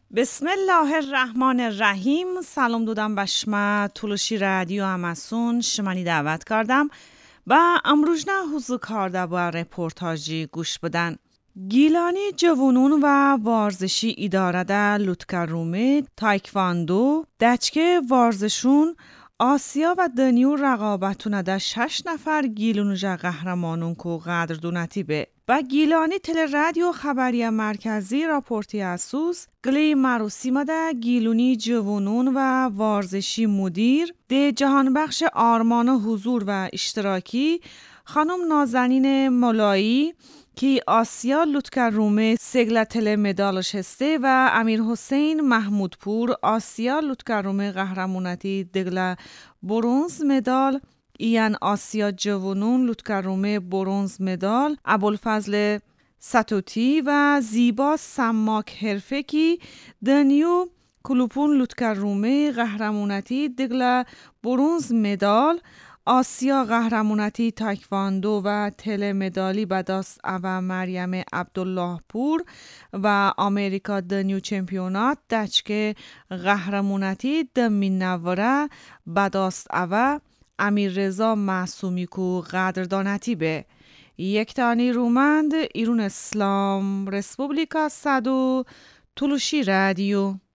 بسم الله الرحمن الرحیم. سلام دودم بشما تولوشی رادیو اماسون شمانی دعوت کردم و امروز نه حضور کرده با رپورتاجی گوش بدن. گیلانی جوانون و ورزشی اداره ده لوتکرومی تایکواندو دچکه ورزشون آسیا و دنیو رقابتونه ده 6 نفر گیلونجا قهرمانون کو قدردونتی به و گیلانی تل رادیو خبری مرکزی راپورتی اسوس گلی مروسیما ده گیلونی جوانون و ورزشی مدیر ده جهان بخش آرمان حضور و اشتراکی خانم نازنین مولایی که آسیا لوتکرومه سگل تل مدالش هسته و امیر حسین محمودپور آسیا لوتکرومه قهرمانتی دگل برونز مدال ایان آسیا جوانون لوتکرومه برونز مدال ابوالفضل ستوتی و زیبا سماک حرفکی دنیو کلوپون لوتکرومه قهرمانتی دگل برونز مدال آسیا قهرمانتی تایکواندو و تل مدالی به دست او مریم عبدالله پور و امریکا دنیو چمپیونات دچکه قهرمانتی دمین نوره به دست او امیر رضا معصومی کو قدردانتی به یک تانی رومند ایرون اسلام رسپوبلیکا صدو تولوشی رادیو.